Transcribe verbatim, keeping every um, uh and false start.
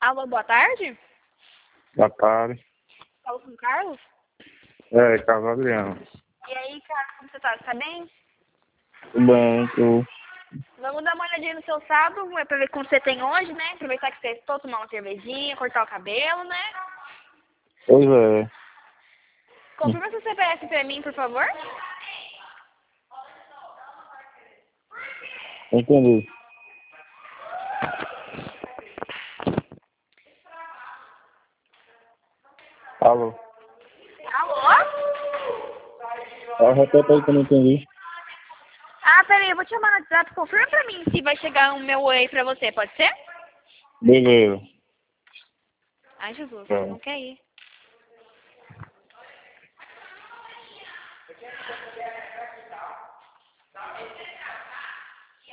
Alô, boa tarde. Boa tarde. Falo com o Carlos. É, Carlos Adriano. E aí, Carlos, como você tá? Você tá bem? Tudo bem, tu? Vamos dar uma olhadinha no seu sábado, pra ver como você tem hoje, né? Aproveitar que você estou tomar uma cervejinha, cortar o cabelo, né? Pois é. Confirma seu C P F pra mim, por favor. Entendi. Alô? Alô? Ah, repete aí que eu não entendi. Ah, peraí, eu vou te chamar no WhatsApp. Confirma pra mim se vai chegar o meu oi pra você, pode ser? Beleza. Ai, Jesus, É. não quer ir.